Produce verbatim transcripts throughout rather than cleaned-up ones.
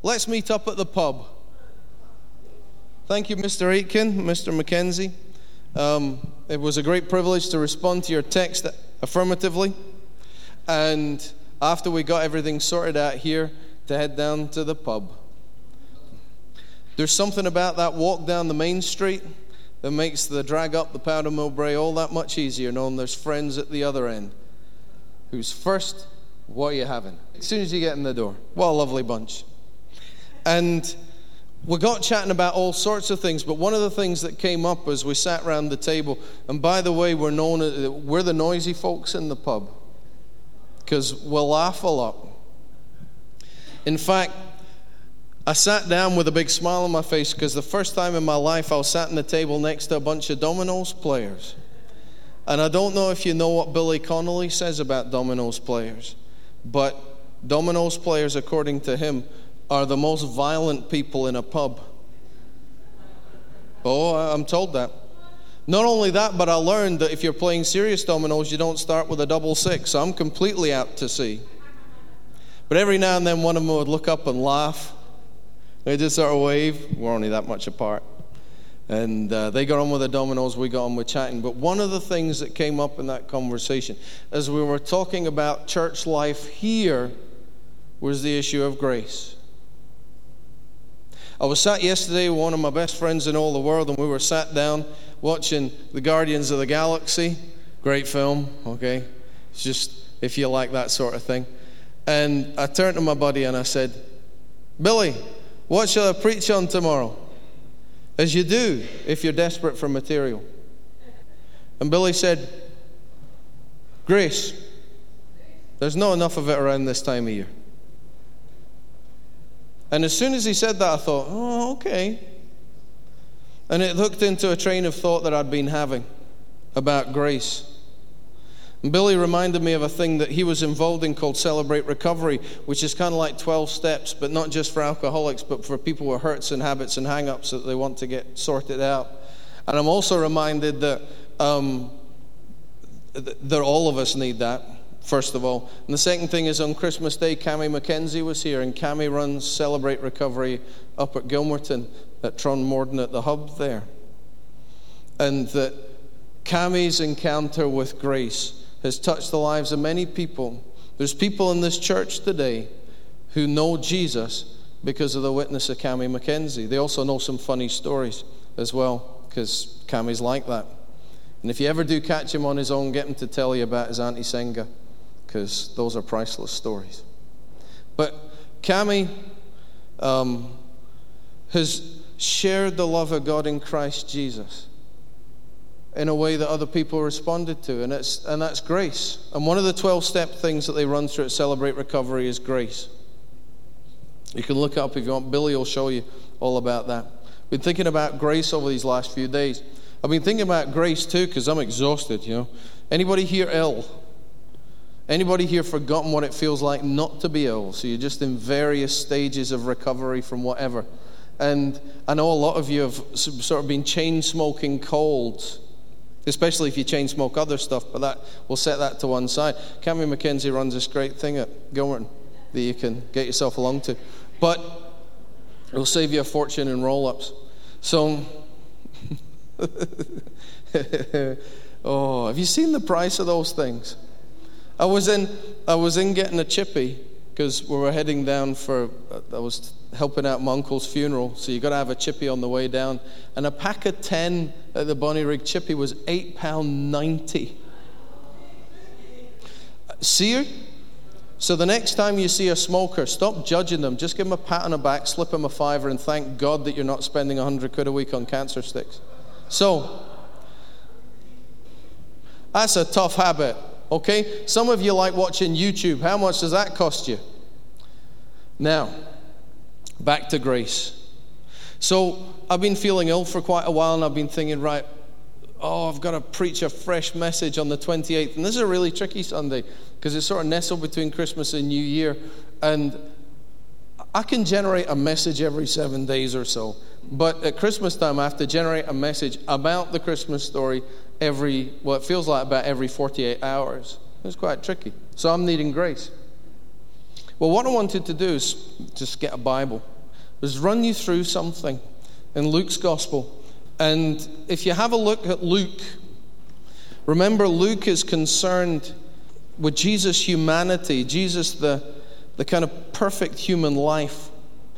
let's meet up at the pub. Thank you, Mister Aitken, Mister Mackenzie. Um, it was a great privilege to respond to your text affirmatively. And after we got everything sorted out here, to head down to the pub. There's something about that walk down the main street that makes the drag up the Powder Mill Brae all that much easier, knowing there's friends at the other end. Who's first? What are you having? As soon as you get in the door. What a lovely bunch. And we got chatting about all sorts of things, but one of the things that came up as we sat around the table, and by the way, we're known as, we're the noisy folks in the pub, because we'll laugh a lot. In fact, I sat down with a big smile on my face because the first time in my life I was sat at the table next to a bunch of dominoes players. And I don't know if you know what Billy Connolly says about dominoes players, but dominoes players, according to him, are the most violent people in a pub. Oh, I'm told that. Not only that, but I learned that if you're playing serious dominoes, you don't start with a double six. So I'm completely out to sea. But every now and then one of them would look up and laugh. They just sort of wave. We're only that much apart. And uh, they got on with the dominoes, we got on with chatting. But one of the things that came up in that conversation, as we were talking about church life here, was the issue of grace. I was sat yesterday with one of my best friends in all the world, and we were sat down watching The Guardians of the Galaxy. Great film, okay? It's just if you like that sort of thing. And I turned to my buddy and I said, Billy, what shall I preach on tomorrow? As you do if you're desperate for material. And Billy said, grace. There's not enough of it around this time of year. And as soon as he said that, I thought, oh, okay. And it hooked into a train of thought that I'd been having about grace. And Billy reminded me of a thing that he was involved in called Celebrate Recovery, which is kind of like twelve steps, but not just for alcoholics, but for people with hurts and habits and hang-ups that they want to get sorted out. And I'm also reminded that, um, that all of us need that, first of all. And the second thing is on Christmas Day, Cammy Mackenzie was here, and Cammy runs Celebrate Recovery up at Gilmerton at Tronmorden at the hub there. And that Cammy's encounter with grace has touched the lives of many people. There's people in this church today who know Jesus because of the witness of Cammy Mackenzie. They also know some funny stories as well, because Cammy's like that. And if you ever do catch him on his own, get him to tell you about his Auntie Senga, because those are priceless stories. But Cammy um, has shared the love of God in Christ Jesus in a way that other people responded to, and it's and that's grace. And one of the twelve-step things that they run through at Celebrate Recovery is grace. You can look it up if you want. Billy will show you all about that. Been thinking about grace over these last few days. I've been thinking about grace too because I'm exhausted, you know. Anybody here ill? Anybody here forgotten what it feels like not to be ill? So you're just in various stages of recovery from whatever. And I know a lot of you have sort of been chain-smoking colds, especially if you chain smoke other stuff, but that we'll set that to one side. Cammy Mackenzie runs this great thing at Gilmerton that you can get yourself along to. But it'll save you a fortune in roll-ups. So, oh, have you seen the price of those things? I was in, I was in getting a chippy because we were heading down for, I was helping out my uncle's funeral, so you got to have a chippy on the way down. And a pack of ten at the Bonnyrigg chippy was eight pounds ninety. See you? So the next time you see a smoker, stop judging them. Just give them a pat on the back, slip them a fiver, and thank God that you're not spending a hundred quid a week on cancer sticks. So, that's a tough habit. Okay, some of you like watching YouTube. How much does that cost you? Now, back to grace. So I've been feeling ill for quite a while, and I've been thinking, right, oh, I've got to preach a fresh message on the twenty-eighth. And this is a really tricky Sunday because it's sort of nestled between Christmas and New Year. And I can generate a message every seven days or so. But at Christmas time, I have to generate a message about the Christmas story every, well, it feels like about every forty-eight hours. It's quite tricky. So I'm needing grace. Well, what I wanted to do is just get a Bible. is run you through something in Luke's gospel. And if you have a look at Luke, remember Luke is concerned with Jesus' humanity, Jesus the, the kind of perfect human life.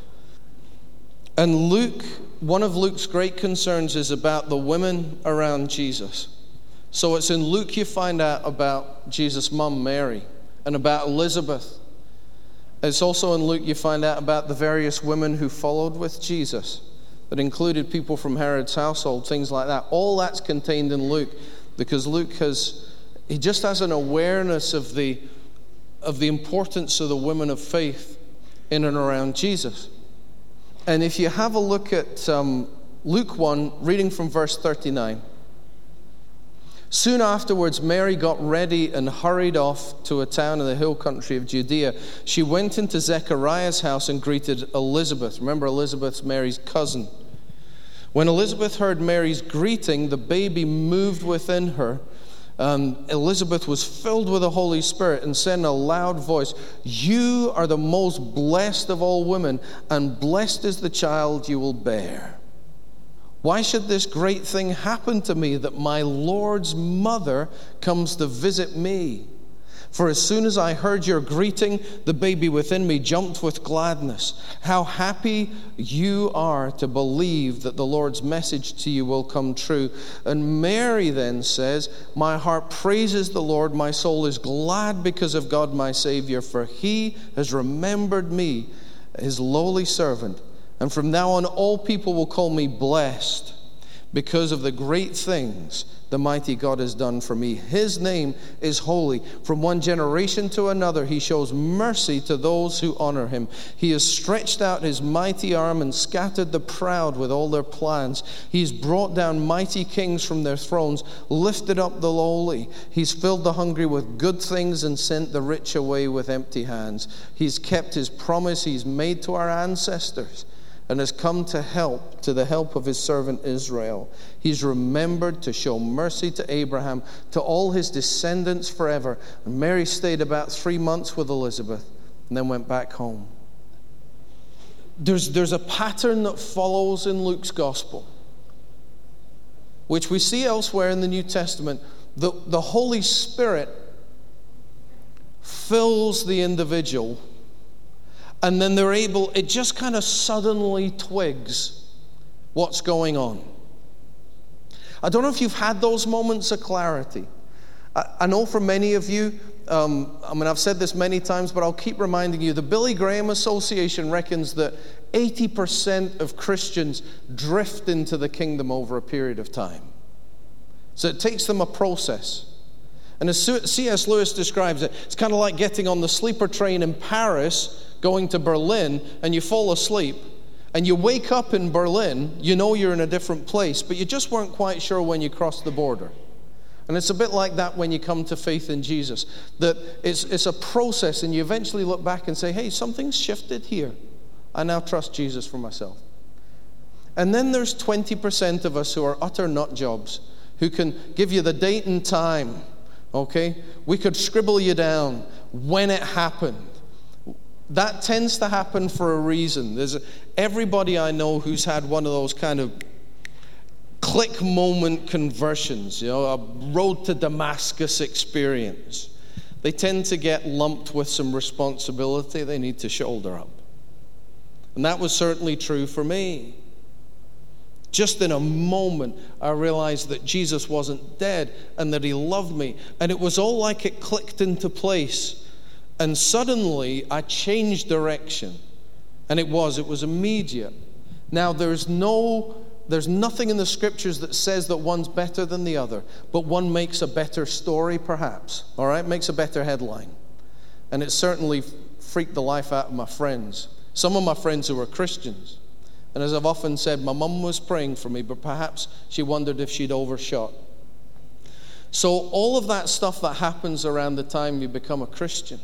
And Luke, one of Luke's great concerns is about the women around Jesus. So it's in Luke you find out about Jesus' mom, Mary, and about Elizabeth. It's also in Luke you find out about the various women who followed with Jesus. That included people from Herod's household, things like that. All that's contained in Luke, because Luke has, he just has an awareness of the, of the importance of the women of faith in and around Jesus. And if you have a look at um, Luke one, reading from verse thirty-nine. Soon afterwards, Mary got ready and hurried off to a town in the hill country of Judea. She went into Zechariah's house and greeted Elizabeth. Remember, Elizabeth's Mary's cousin. When Elizabeth heard Mary's greeting, the baby moved within her. Um, Elizabeth was filled with the Holy Spirit and said in a loud voice, "You are the most blessed of all women, and blessed is the child you will bear. Why should this great thing happen to me, that my Lord's mother comes to visit me? For as soon as I heard your greeting, the baby within me jumped with gladness. How happy you are to believe that the Lord's message to you will come true." And Mary then says, "My heart praises the Lord. My soul is glad because of God my Savior, for he has remembered me, his lowly servant. And from now on, all people will call me blessed because of the great things the mighty God has done for me. His name is holy. From one generation to another, he shows mercy to those who honor him. He has stretched out his mighty arm and scattered the proud with all their plans. He's brought down mighty kings from their thrones, lifted up the lowly. He's filled the hungry with good things and sent the rich away with empty hands. He's kept his promise he's made to our ancestors, and has come to help, to the help of his servant Israel. He's remembered to show mercy to Abraham, to all his descendants forever." And Mary stayed about three months with Elizabeth and then went back home. There's, there's a pattern that follows in Luke's gospel, which we see elsewhere in the New Testament. The, the Holy Spirit fills the individual, and then they're able, it just kind of suddenly twigs what's going on. I don't know if you've had those moments of clarity. I, I know for many of you, um, I mean, I've said this many times, but I'll keep reminding you, the Billy Graham Association reckons that eighty percent of Christians drift into the kingdom over a period of time. So it takes them a process. And as C S Lewis describes it, it's kind of like getting on the sleeper train in Paris, going to Berlin, and you fall asleep, and you wake up in Berlin, you know you're in a different place, but you just weren't quite sure when you crossed the border. And it's a bit like that when you come to faith in Jesus, that it's, it's a process, and you eventually look back and say, hey, something's shifted here. I now trust Jesus for myself. And then there's twenty percent of us who are utter nut jobs, who can give you the date and time, okay? We could scribble you down when it happened. That tends to happen for a reason. There's a, everybody I know who's had one of those kind of click moment conversions, you know, a road to Damascus experience. They tend to get lumped with some responsibility they need to shoulder up. And that was certainly true for me. Just in a moment, I realized that Jesus wasn't dead and that he loved me. And it was all like it clicked into place. And suddenly, I changed direction. And it was, it was immediate. Now, there's no, there's nothing in the scriptures that says that one's better than the other, but one makes a better story, perhaps, all right? Makes a better headline. And it certainly freaked the life out of my friends. Some of my friends who were Christians. And as I've often said, my mum was praying for me, but perhaps she wondered if she'd overshot. So all of that stuff that happens around the time you become a Christian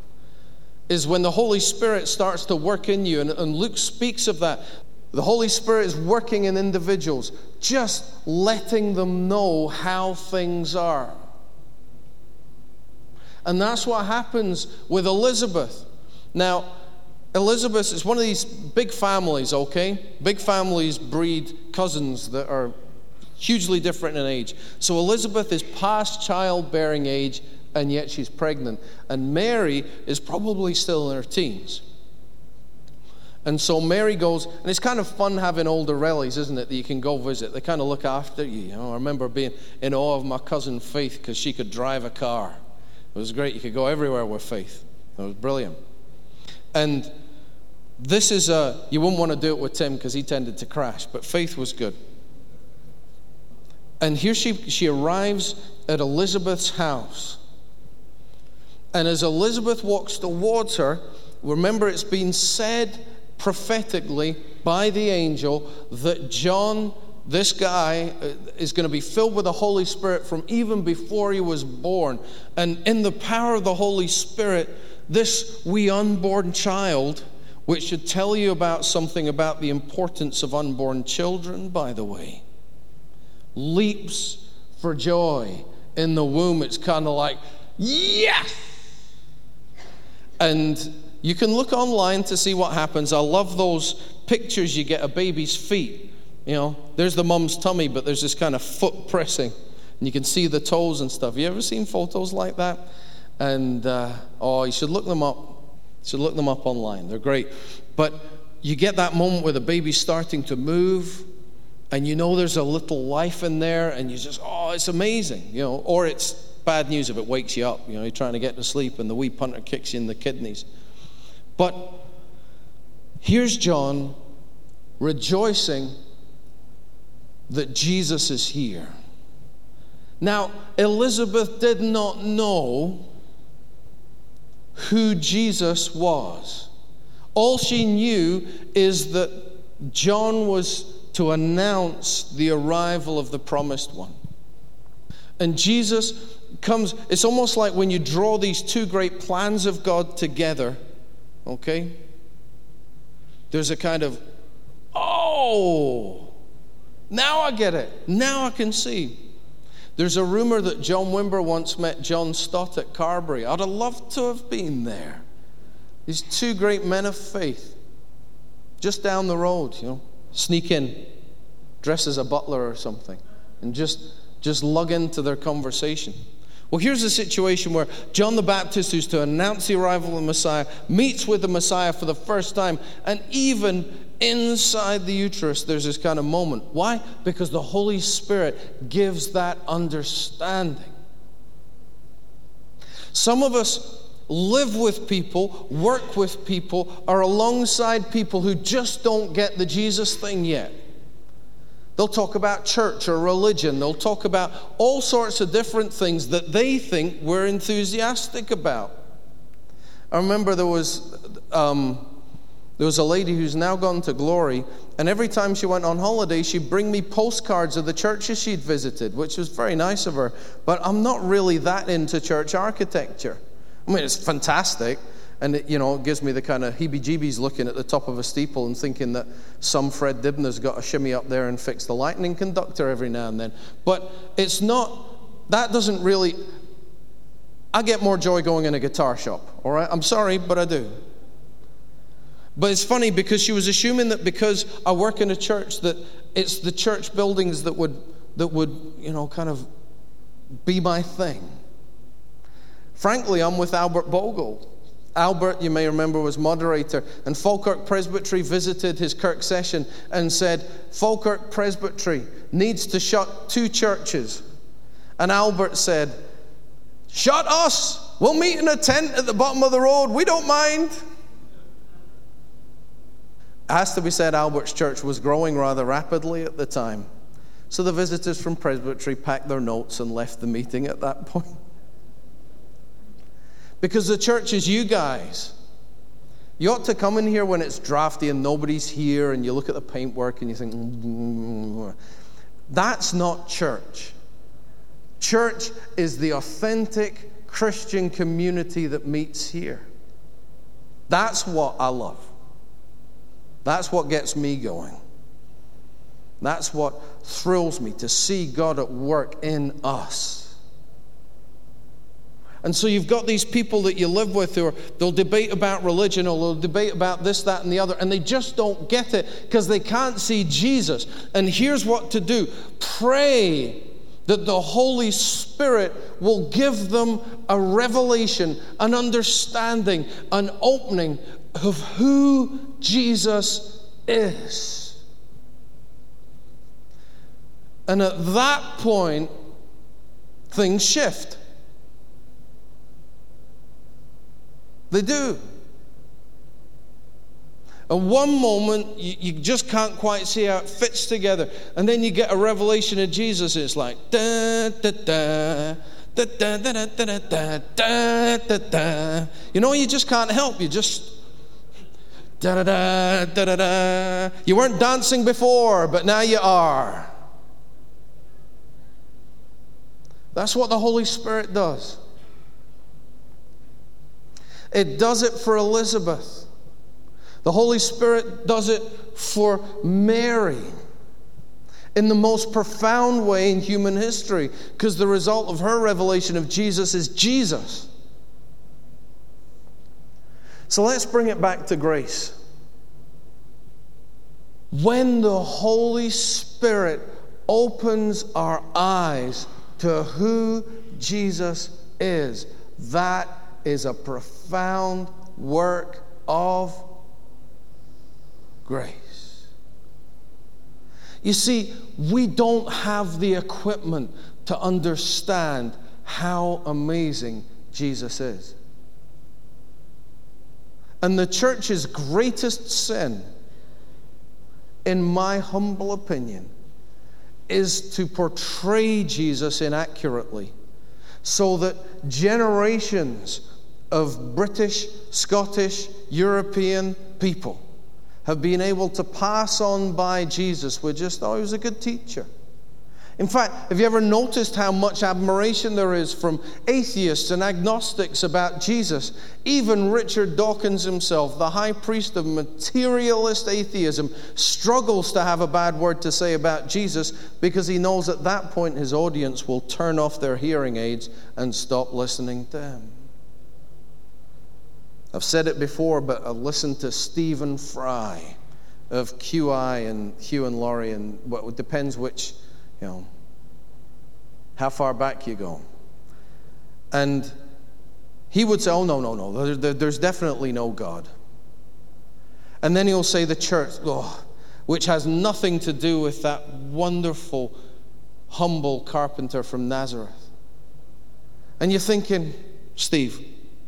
is when the Holy Spirit starts to work in you. And, and Luke speaks of that. The Holy Spirit is working in individuals, just letting them know how things are. And that's what happens with Elizabeth. Now, Elizabeth is one of these big families, okay? Big families breed cousins that are hugely different in age. So Elizabeth is past childbearing age, and yet she's pregnant. And Mary is probably still in her teens. And so Mary goes, and it's kind of fun having older relatives, isn't it, that you can go visit. They kind of look after you. You know, I remember being in awe of my cousin Faith because she could drive a car. It was great. You could go everywhere with Faith. It was brilliant. And this is a, you wouldn't want to do it with Tim because he tended to crash, but Faith was good. And here she, she arrives at Elizabeth's house. And as Elizabeth walks towards her, remember it's been said prophetically by the angel that John, this guy, is going to be filled with the Holy Spirit from even before he was born. And in the power of the Holy Spirit, this wee unborn child, which should tell you about something about the importance of unborn children, by the way, leaps for joy in the womb. It's kind of like, yes! And you can look online to see what happens. I love those pictures you get of baby's feet. You know, there's the mum's tummy, but there's this kind of foot pressing. And you can see the toes and stuff. You ever seen photos like that? And, uh, oh, you should look them up. You should look them up online. They're great. But you get that moment where the baby's starting to move, and you know there's a little life in there, and you just, oh, it's amazing. You know, or it's bad news if it wakes you up. You know, you're trying to get to sleep, and the wee punter kicks you in the kidneys. But here's John rejoicing that Jesus is here. Now, Elizabeth did not know who Jesus was. All she knew is that John was to announce the arrival of the promised one. And Jesus comes, it's almost like when you draw these two great plans of God together, okay? There's a kind of, oh, now I get it. Now I can see. There's a rumor that John Wimber once met John Stott at Carberry. I'd have loved to have been there. These two great men of faith, just down the road, you know, sneak in, dress as a butler or something, and just, just lug into their conversation. Well, here's a situation where John the Baptist, who's to announce the arrival of the Messiah, meets with the Messiah for the first time, and even inside the uterus, there's this kind of moment. Why? Because the Holy Spirit gives that understanding. Some of us live with people, work with people, are alongside people who just don't get the Jesus thing yet. They'll talk about church or religion. They'll talk about all sorts of different things that they think we're enthusiastic about. I remember there was um, there was a lady who's now gone to glory, and every time she went on holiday, she'd bring me postcards of the churches she'd visited, which was very nice of her. But I'm not really that into church architecture. I mean, it's fantastic. And it, you know, it gives me the kind of heebie-jeebies looking at the top of a steeple and thinking that some Fred Dibner's got to shimmy up there and fix the lightning conductor every now and then. But it's not, that doesn't really, I get more joy going in a guitar shop, all right? I'm sorry, but I do. But it's funny because she was assuming that because I work in a church that it's the church buildings that would, that would, you know, kind of be my thing. Frankly, I'm with Albert Bogle. Albert, you may remember, was moderator, and Falkirk Presbytery visited his Kirk session and said, Falkirk Presbytery needs to shut two churches. And Albert said, shut us! We'll meet in a tent at the bottom of the road. We don't mind. It has to be said, Albert's church was growing rather rapidly at the time. So the visitors from Presbytery packed their notes and left the meeting at that point. Because the church is you guys. You ought to come in here when it's drafty and nobody's here, and you look at the paintwork and you think, mm-hmm. That's not church. Church is the authentic Christian community that meets here. That's what I love. That's what gets me going. That's what thrills me, to see God at work in us. And so you've got these people that you live with who are, they'll debate about religion, or they'll debate about this, that, and the other, and they just don't get it because they can't see Jesus. And here's what to do. Pray that the Holy Spirit will give them a revelation, an understanding, an opening of who Jesus is. And at that point, things shift. They do. At one moment, you, you just can't quite see how it fits together. And then you get a revelation of Jesus. It's like, da, da, da, da, da, da, da, da, da, da, da, da. You know, you just can't help. You just, da, da, da, da, da, da. You weren't dancing before, but now you are. That's what the Holy Spirit does. It does it for Elizabeth. The Holy Spirit does it for Mary in the most profound way in human history, because the result of her revelation of Jesus is Jesus. So let's bring it back to grace. When the Holy Spirit opens our eyes to who Jesus is, that is a profound work of grace. You see, we don't have the equipment to understand how amazing Jesus is. And the church's greatest sin, in my humble opinion, is to portray Jesus inaccurately, so that generations of British, Scottish, European people have been able to pass on by Jesus with just, oh, he was a good teacher. In fact, have you ever noticed how much admiration there is from atheists and agnostics about Jesus? Even Richard Dawkins himself, the high priest of materialist atheism, struggles to have a bad word to say about Jesus, because he knows at that point his audience will turn off their hearing aids and stop listening to him. I've said it before, but I've listened to Stephen Fry of Q I and Hugh and Laurie, and well, it depends which, you know, how far back you go. And he would say, oh, no, no, no, there, there, there's definitely no God. And then he'll say the church, oh, which has nothing to do with that wonderful, humble carpenter from Nazareth. And you're thinking, Steve,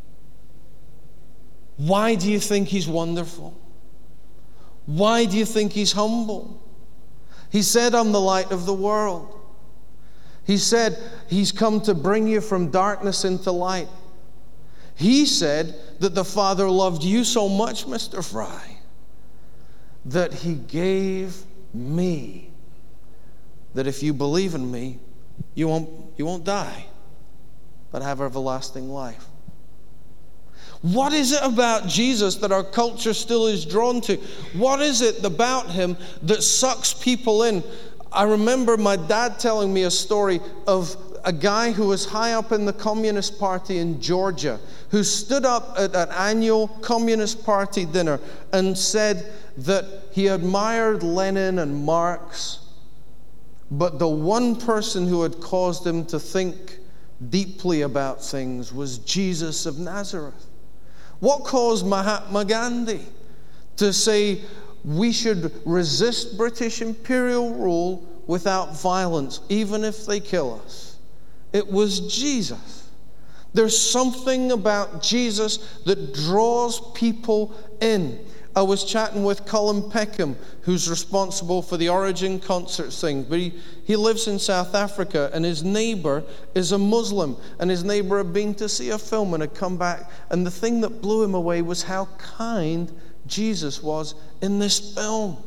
why do you think he's wonderful? Why do you think he's humble? He said, I'm the light of the world. He said, he's come to bring you from darkness into light. He said that the Father loved you so much, Mister Fry, that he gave me, that if you believe in me, you won't, you won't die, but have everlasting life. What is it about Jesus that our culture still is drawn to? What is it about him that sucks people in? I remember my dad telling me a story of a guy who was high up in the Communist Party in Georgia, who stood up at an annual Communist Party dinner and said that he admired Lenin and Marx, but the one person who had caused him to think deeply about things was Jesus of Nazareth. What caused Mahatma Gandhi to say we should resist British imperial rule without violence, even if they kill us? It was Jesus. There's something about Jesus that draws people in. I was chatting with Colin Peckham, who's responsible for the Origin concerts thing, but he, he lives in South Africa, and his neighbor is a Muslim, and his neighbor had been to see a film and had come back, and the thing that blew him away was how kind Jesus was in this film.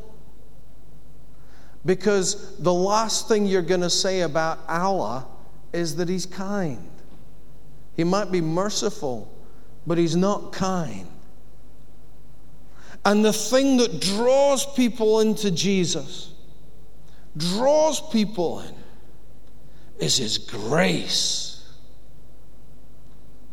Because the last thing you're going to say about Allah is that he's kind. He might be merciful, but he's not kind. And the thing that draws people into Jesus, draws people in, is his grace.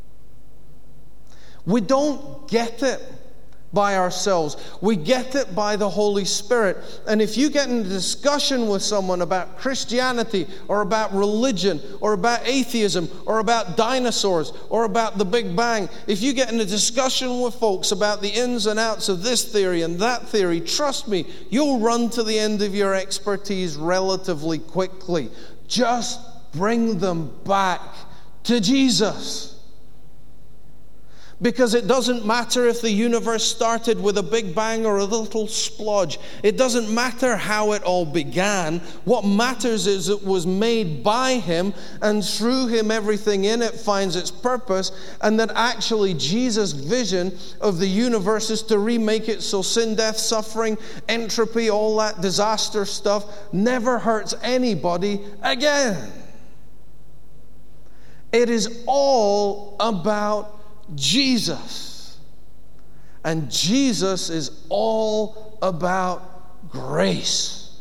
We don't get it by ourselves. We get it by the Holy Spirit. And if you get in a discussion with someone about Christianity or about religion or about atheism or about dinosaurs or about the Big Bang, if you get in a discussion with folks about the ins and outs of this theory and that theory, trust me, you'll run to the end of your expertise relatively quickly. Just bring them back to Jesus. Because it doesn't matter if the universe started with a big bang or a little splodge. It doesn't matter how it all began. What matters is it was made by Him, and through Him everything in it finds its purpose, and that actually Jesus' vision of the universe is to remake it so sin, death, suffering, entropy, all that disaster stuff never hurts anybody again. It is all about Jesus. And Jesus is all about grace.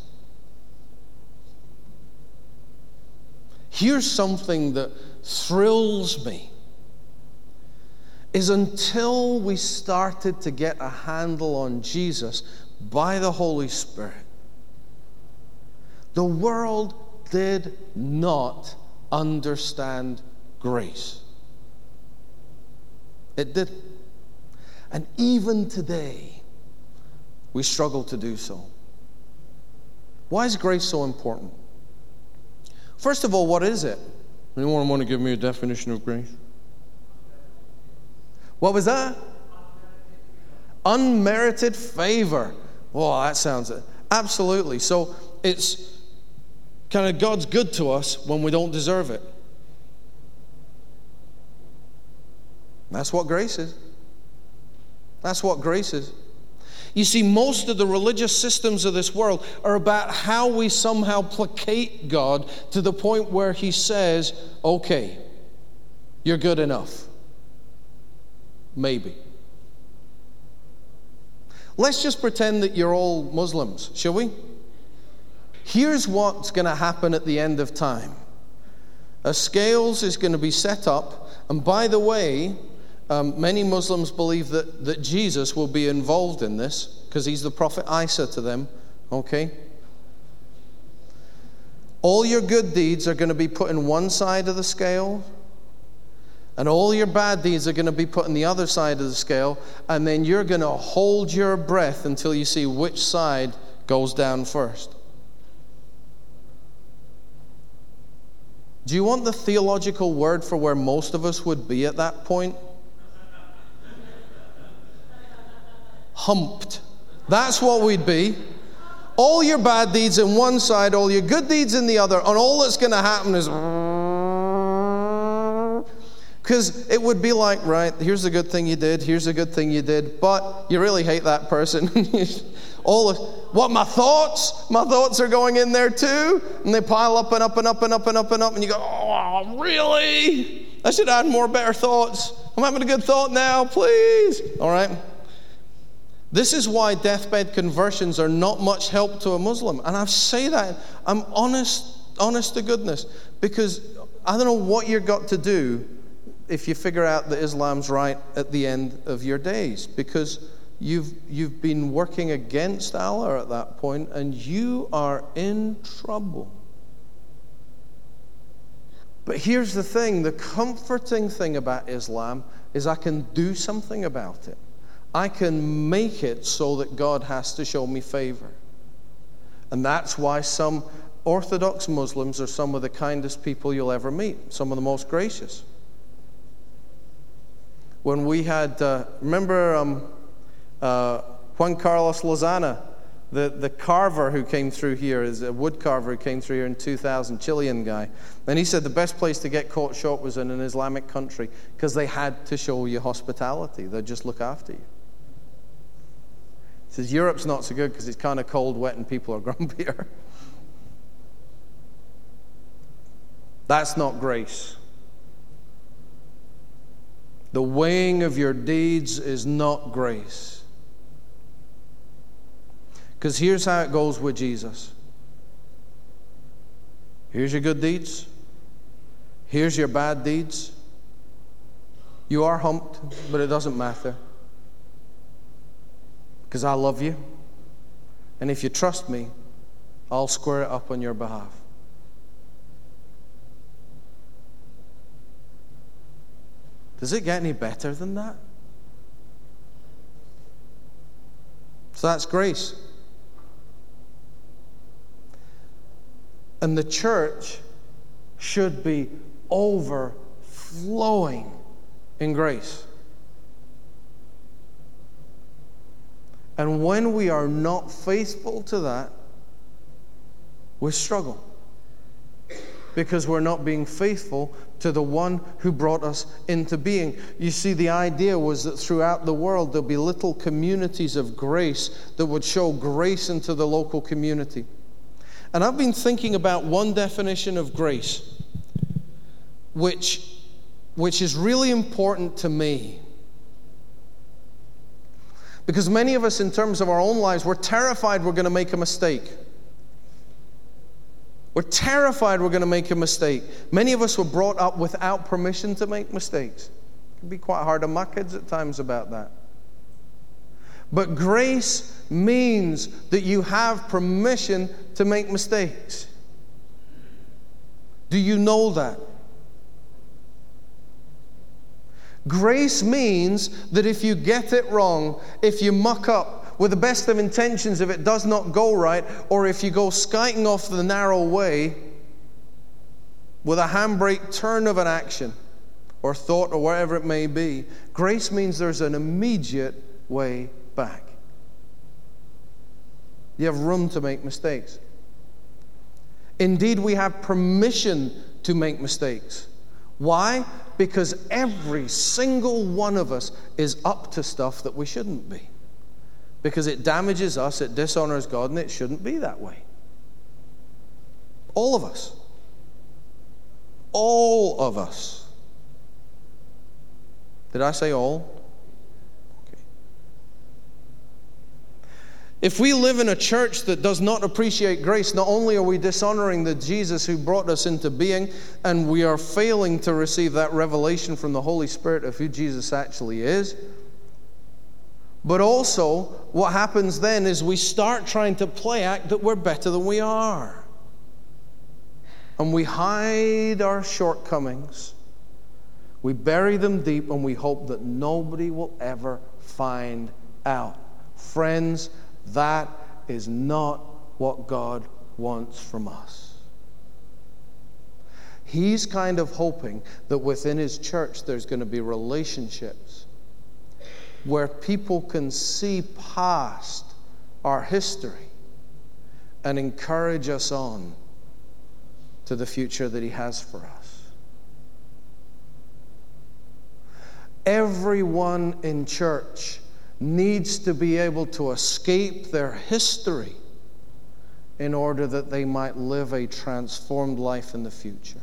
Here's something that thrills me, is until we started to get a handle on Jesus by the Holy Spirit, the world did not understand grace. It did. And even today, we struggle to do so. Why is grace so important? First of all, what is it? Anyone want to give me a definition of grace? What was that? Unmerited favor. Well, that sounds it. Absolutely. So it's kind of God's good to us when we don't deserve it. That's what grace is. That's what grace is. You see, most of the religious systems of this world are about how we somehow placate God to the point where He says, okay, you're good enough. Maybe. Let's just pretend that you're all Muslims, shall we? Here's what's going to happen at the end of time. A scales is going to be set up, and by the way, Um, many Muslims believe that, that Jesus will be involved in this because He's the prophet Isa to them, okay? All your good deeds are going to be put in one side of the scale, and all your bad deeds are going to be put in the other side of the scale, and then you're going to hold your breath until you see which side goes down first. Do you want the theological word for where most of us would be at that point? Humped. That's what we'd be. All your bad deeds in one side, all your good deeds in the other, and all that's going to happen is... Because it would be like, right, here's the good thing you did, here's the good thing you did, but you really hate that person. all of, what, my thoughts? My thoughts are going in there too? And they pile up and up and up and up and up and up, and you go, oh, really? I should add more better thoughts. I'm having a good thought now, please. All right? This is why deathbed conversions are not much help to a Muslim. And I say that, I'm honest, honest to goodness, because I don't know what you've got to do if you figure out that Islam's right at the end of your days, because you've you've been working against Allah at that point, and you are in trouble. But here's the thing, the comforting thing about Islam is I can do something about it. I can make it so that God has to show me favor. And that's why some Orthodox Muslims are some of the kindest people you'll ever meet, some of the most gracious. When we had, uh, remember um, uh, Juan Carlos Lozana, the, the carver who came through here, is a wood carver who came through here in two thousand, Chilean guy. And he said the best place to get caught short was in an Islamic country because they had to show you hospitality. They'd just look after you. He says, Europe's not so good because it's kind of cold, wet, and people are grumpier. That's not grace. The weighing of your deeds is not grace. Because here's how it goes with Jesus. Here's your good deeds. Here's your bad deeds. You are humped, but it doesn't matter. Because I love you. And if you trust me, I'll square it up on your behalf. Does it get any better than that? So that's grace. And the church should be overflowing in grace. And when we are not faithful to that, we struggle. Because we're not being faithful to the one who brought us into being. You see, the idea was that throughout the world there'll be little communities of grace that would show grace into the local community. And I've been thinking about one definition of grace, which, which is really important to me. Because many of us, in terms of our own lives, we're terrified we're going to make a mistake. We're terrified we're going to make a mistake. Many of us were brought up without permission to make mistakes. It can be quite hard on my kids at times about that. But grace means that you have permission to make mistakes. Do you know that? Grace means that if you get it wrong, if you muck up, with the best of intentions, if it does not go right, or if you go skiting off the narrow way with a handbrake turn of an action or thought or whatever it may be, grace means there's an immediate way back. You have room to make mistakes. Indeed, we have permission to make mistakes. Why? Because every single one of us is up to stuff that we shouldn't be. Because it damages us, it dishonors God, and it shouldn't be that way. All of us. All of us. Did I say all? Okay. If we live in a church that does not appreciate grace, not only are we dishonoring the Jesus who brought us into being, and we are failing to receive that revelation from the Holy Spirit of who Jesus actually is, but also, what happens then is we start trying to play act that we're better than we are. And we hide our shortcomings. We bury them deep, and we hope that nobody will ever find out. Friends, that is not what God wants from us. He's kind of hoping that within His church there's going to be relationships where people can see past our history and encourage us on to the future that He has for us. Everyone in church needs to be able to escape their history in order that they might live a transformed life in the future.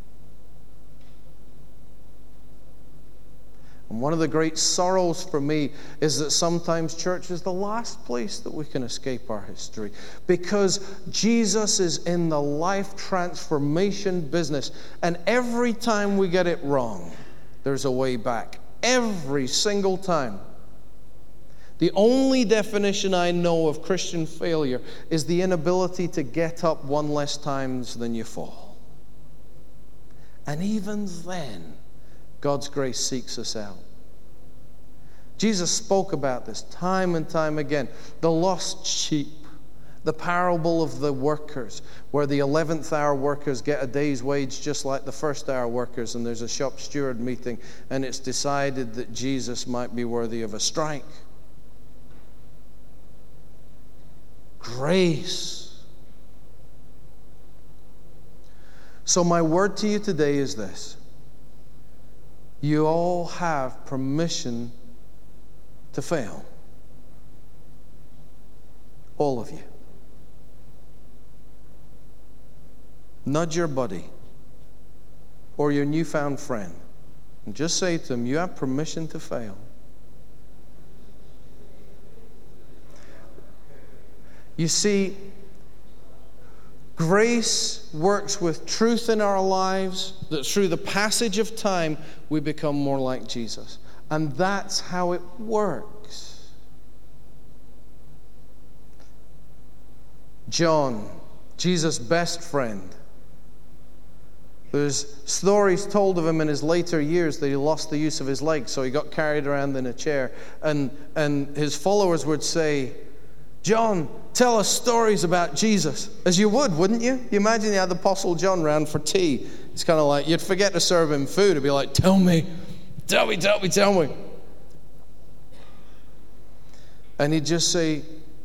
And one of the great sorrows for me is that sometimes church is the last place that we can escape our history, because Jesus is in the life transformation business. And every time we get it wrong, there's a way back. Every single time. The only definition I know of Christian failure is the inability to get up one less times than you fall. And even then, God's grace seeks us out. Jesus spoke about this time and time again. The lost sheep, the parable of the workers, where the eleventh hour workers get a day's wage just like the first hour workers, and there's a shop steward meeting, and it's decided that Jesus might be worthy of a strike. Grace. So my word to you today is this. You all have permission to fail. All of you. Nudge your buddy or your newfound friend and just say to them, you have permission to fail. You see, Grace works with truth in our lives, that through the passage of time, we become more like Jesus. And that's how it works. John, Jesus' best friend. There's stories told of him in his later years that he lost the use of his legs, so he got carried around in a chair. And, and his followers would say, John, tell us stories about Jesus. As you would, wouldn't you? You imagine you had the Apostle John round for tea. It's kind of like, you'd forget to serve him food. It'd be like, tell me, tell me, tell me, tell me. And he'd just say,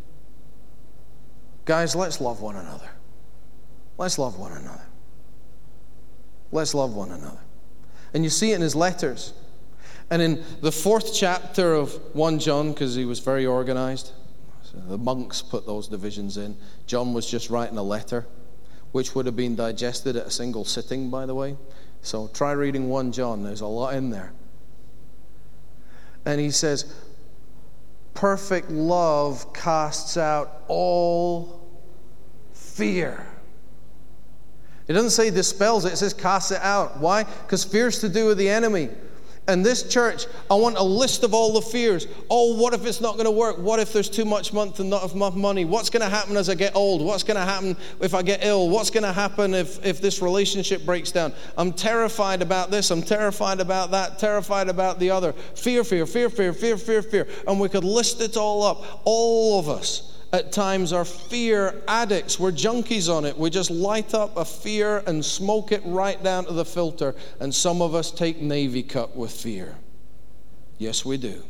guys, let's love one another. Let's love one another. Let's love one another. And you see it in his letters. And in the fourth chapter of First John, because he was very organized, the monks put those divisions in. John was just writing a letter, which would have been digested at a single sitting, by the way. So try reading First John. There's a lot in there. And he says, perfect love casts out all fear. It doesn't say dispels it. It says casts it out. Why? Because fear's to do with the enemy. And this church, I want a list of all the fears. Oh, what if it's not going to work? What if there's too much month and not enough money? What's going to happen as I get old? What's going to happen if I get ill? What's going to happen if, if this relationship breaks down? I'm terrified about this. I'm terrified about that. Terrified about the other. Fear, fear, fear, fear, fear, fear, fear. And we could list it all up. All of us at times are fear addicts. We're junkies on it. We just light up a fear and smoke it right down to the filter. And some of us take Navy cut with fear. Yes, we do.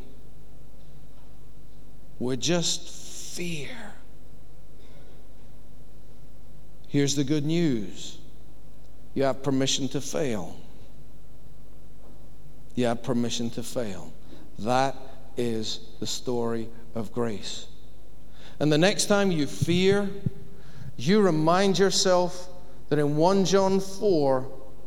We're just fear. Here's the good news. You have permission to fail. You have permission to fail. That is the story of grace. And the next time you fear, you remind yourself that in First John four,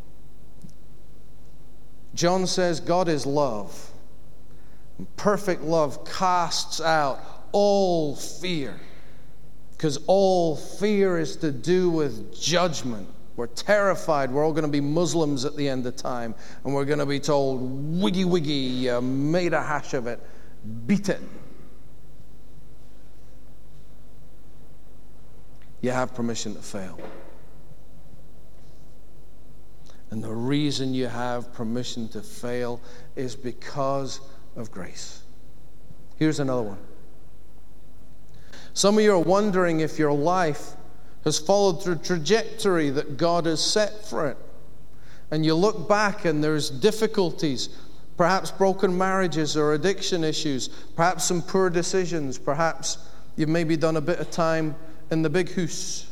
John says God is love. Perfect love casts out all fear. Because all fear is to do with judgment. We're terrified. We're all going to be Muslims at the end of time. And we're going to be told, wiggy wiggy, you made a hash of it. Beat it. You have permission to fail. And the reason you have permission to fail is because of grace. Here's another one. Some of you are wondering if your life has followed the trajectory that God has set for it. And you look back and there's difficulties, perhaps broken marriages or addiction issues, perhaps some poor decisions, perhaps you've maybe done a bit of time in the big house.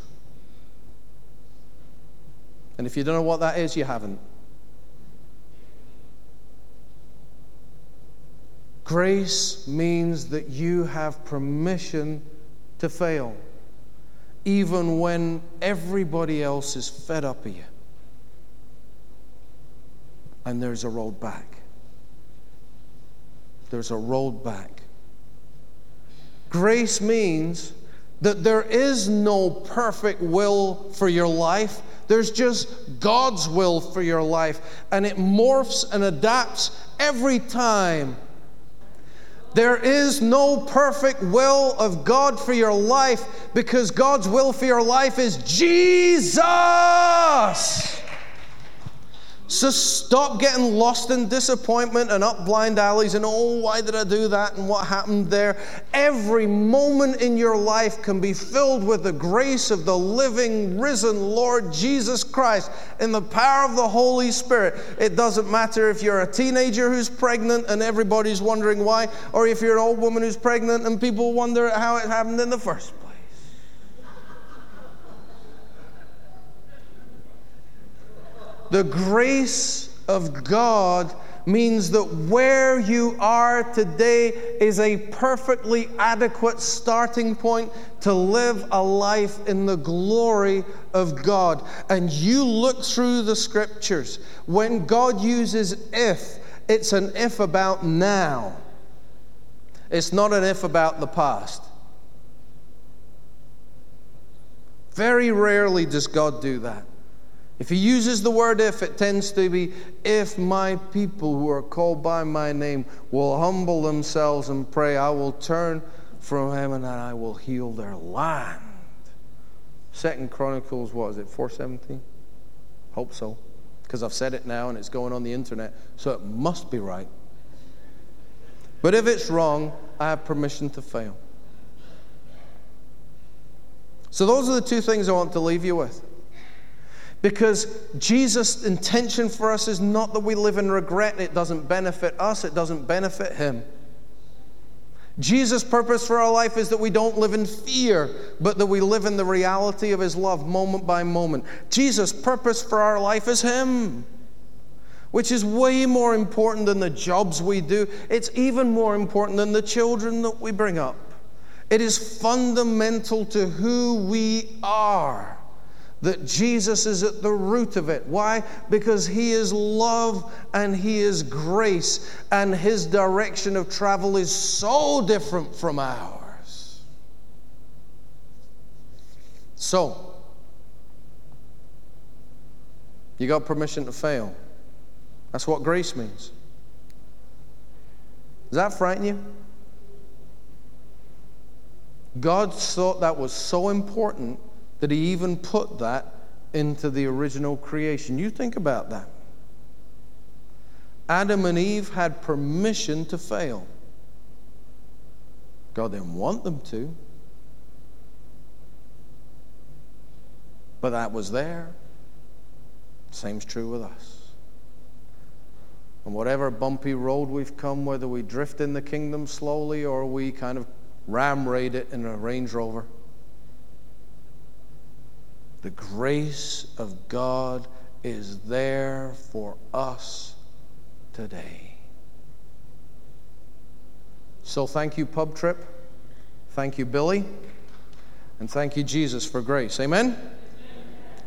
And if you don't know what that is, you haven't. Grace means that you have permission to fail, even when everybody else is fed up of you. And there's a road back. There's a road back. Grace means that there is no perfect will for your life. There's just God's will for your life. And it morphs and adapts every time. There is no perfect will of God for your life because God's will for your life is Jesus. So stop getting lost in disappointment and up blind alleys and, oh, why did I do that and what happened there? Every moment in your life can be filled with the grace of the living, risen Lord Jesus Christ in the power of the Holy Spirit. It doesn't matter if you're a teenager who's pregnant and everybody's wondering why, or if you're an old woman who's pregnant and people wonder how it happened in the first place. The grace of God means that where you are today is a perfectly adequate starting point to live a life in the glory of God. And you look through the scriptures. When God uses if, it's an if about now. It's not an if about the past. Very rarely does God do that. If he uses the word if, it tends to be, if my people who are called by my name will humble themselves and pray, I will turn from heaven and I will heal their land. Second Chronicles, what is it, four seventeen? Hope so. Because I've said it now and it's going on the internet, so it must be right. But if it's wrong, I have permission to fail. So those are the two things I want to leave you with. Because Jesus' intention for us is not that we live in regret. It doesn't benefit us. It doesn't benefit him. Jesus' purpose for our life is that we don't live in fear, but that we live in the reality of his love moment by moment. Jesus' purpose for our life is him, which is way more important than the jobs we do. It's even more important than the children that we bring up. It is fundamental to who we are that Jesus is at the root of it. Why? Because he is love and he is grace, and his direction of travel is so different from ours. So, you got permission to fail. That's what grace means. Does that frighten you? God thought that was so important that he even put that into the original creation. You think about that. Adam and Eve had permission to fail. God didn't want them to. But that was there. Same's true with us. And whatever bumpy road we've come, whether we drift in the kingdom slowly or we kind of ram raid it in a Range Rover, the grace of God is there for us today. So thank you, Pub Trip. Thank you, Billy. And thank you, Jesus, for grace. Amen?